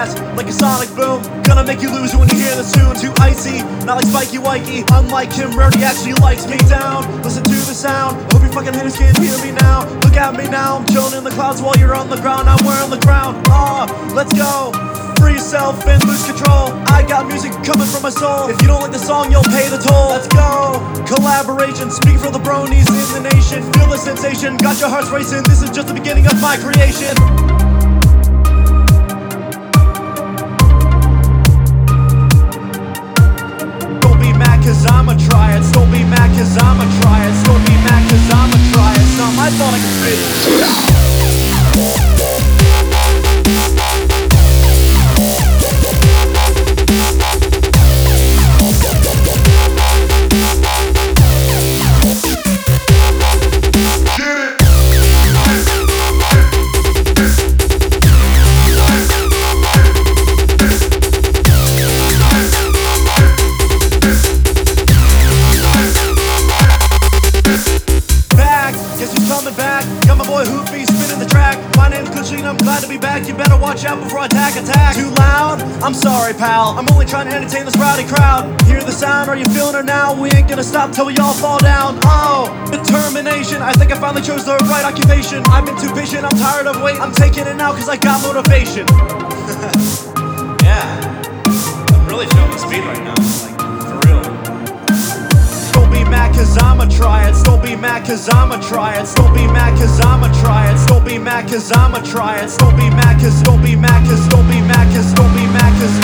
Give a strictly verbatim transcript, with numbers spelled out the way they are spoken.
blast like a sonic boom. Gonna make you lose when you hear this tune. Too icy, not like Spikey Wikey. Unlike him, Rarity actually likes me down. Listen to the sound, I hope your fucking haters can't hear me now. Look at me now, I'm chilling in the clouds while you're on the ground. I'm wearing the crown, ah, let's go. Free yourself and lose control. I got music coming from my soul. If you don't like the song, you'll pay the toll. Let's go. Collaboration, speak for the bronies in the nation. Feel the sensation, got your hearts racing. This is just the beginning of my creation. Don't be mad cause I'ma try it. Don't be mad cause I'ma try it. Don't be mad cause I'ma try it. It's not my fault I can spit. Got my boy Hoopy spinning the track. My name's Kusheen, I'm glad to be back. You better watch out before I attack, attack. Too loud? I'm sorry, pal. I'm only trying to entertain this rowdy crowd. Hear the sound, are you feeling it now? We ain't gonna stop till we all fall down. Oh, determination. I think I finally chose the right occupation. I've been too patient, I'm tired of waiting. I'm taking it now cause I got motivation. Yeah, I'm really feeling the speed right now. Like, for real. Don't be mad cause I'ma try it. Don't be mad cause I'ma try it. Don't be mad cause I'ma try it. Don't be mad cause I'ma try it. Don't be mad cause, don't be mad cause, don't be mad cause, don't be mad cause